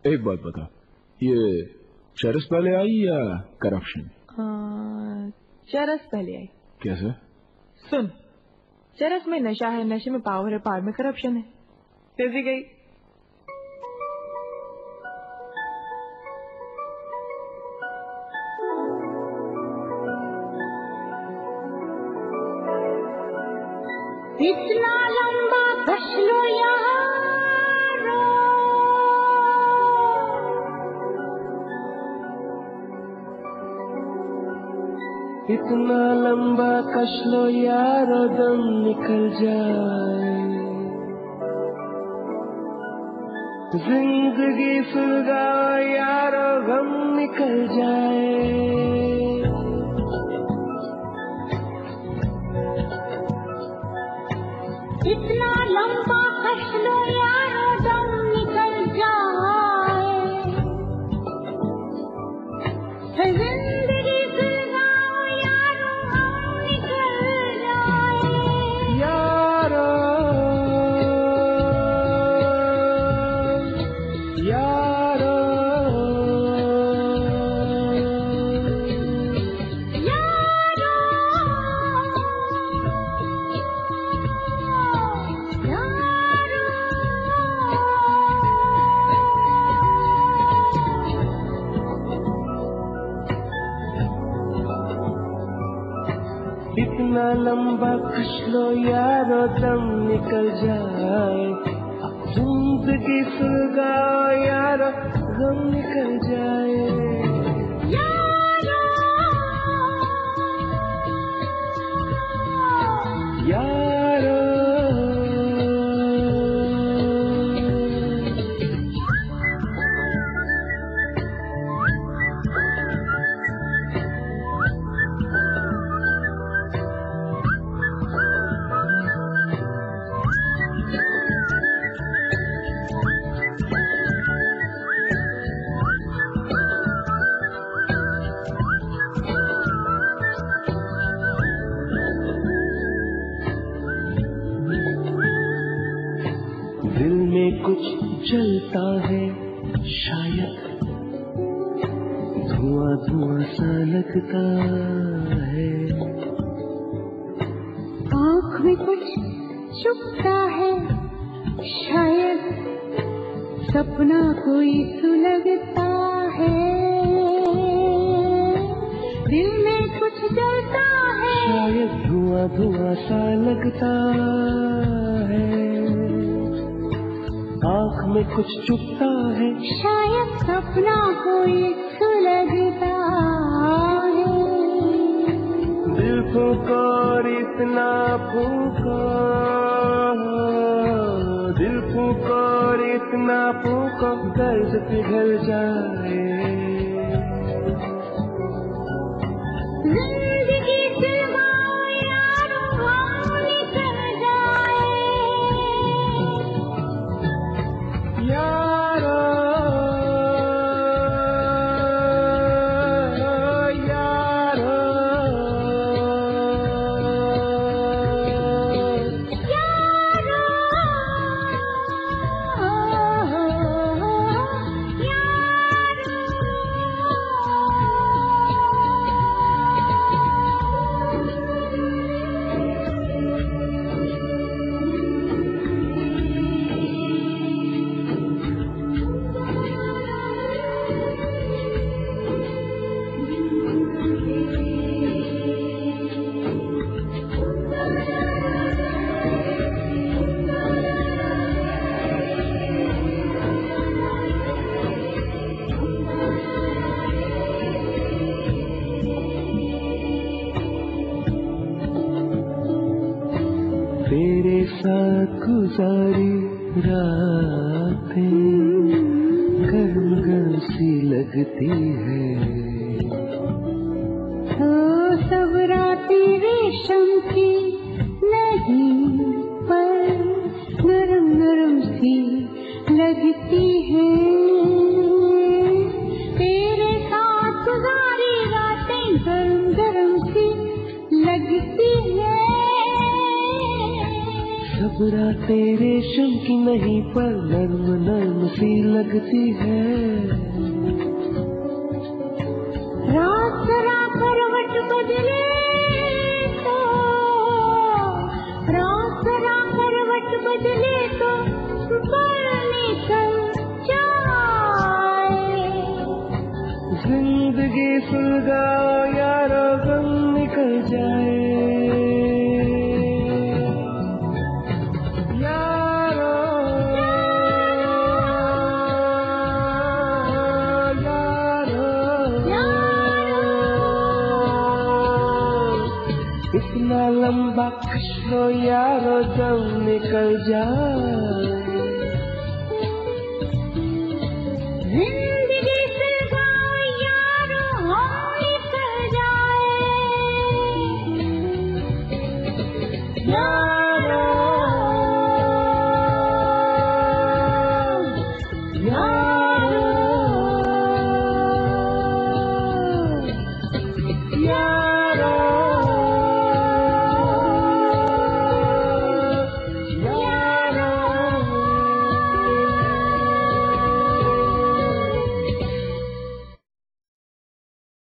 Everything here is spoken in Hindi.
एक बात बता, ये चरस पहले आई या करप्शन? चरस पहले आई। कैसे? सुन, चरस में नशा है, नशे में पावर है, पावर में करप्शन है। तेजी गई। इतना लंबा कश लो यारो, इतना लंबा कश लो यारो, दम निकल जाए। जिंदगी सुलगाओ यारो, गम निकल जाए। इतना लंबा कश लो यारो, दम निकल जाए। जिंदगी सुलगाओ यारो, गम निकल जाए। यारो यारो इतना लंबा कश लो यारो, दम निकल जाए। जिंदगी सुलगाओ यारो, गम निकल जाए। यारो दिल में कुछ जलता है शायद, धुआं धुआं सा लगता है। आँख में कुछ चुभता है शायद, सपना कोई सुलगता है। दिल में कुछ जलता है शायद, धुआं धुआं सा लगता है। आँख में कुछ चुभता है शायद, सपना कोई सुलगता है। दिल पुकार इतना पुकार, दिल पुकार इतना पुकार, दर्द पिघल जाए। जिंदगी सुलगाओ यारो, गम निकल जाए। यारो यारो तेरे साथ गुजारी रातें गर्म गर्म सी लगती है। सब रातें रेशम की नहीं, पर नरम नरम सी लगती है। तेरे साथ गुजारी रातें गरम गरम सी लगती है। सब रातें रेशम की नहीं पर नर्म नर्म सी लगती है। रात जरा करवट बदले तो, रात जरा करवट बदले तो पल निकल जाए। जिंदगी सुलगाओ यारो गम निकल जाए। यारो इतना लंबा कश लो यारो दम निकल जाए।